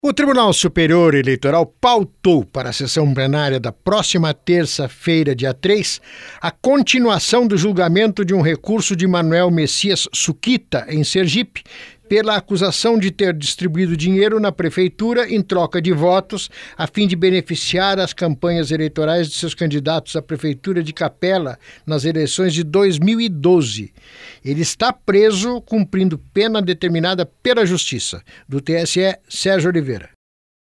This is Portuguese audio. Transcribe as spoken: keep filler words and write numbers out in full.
O Tribunal Superior Eleitoral pautou para a sessão plenária da próxima terça-feira, dia três, a continuação do julgamento de um recurso de Manuel Messias Suquita, em Sergipe, pela acusação de ter distribuído dinheiro na prefeitura em troca de votos, a fim de beneficiar as campanhas eleitorais de seus candidatos à prefeitura de Capela nas eleições de dois mil e doze. Ele está preso cumprindo pena determinada pela Justiça. Do T S E, Sérgio Oliveira.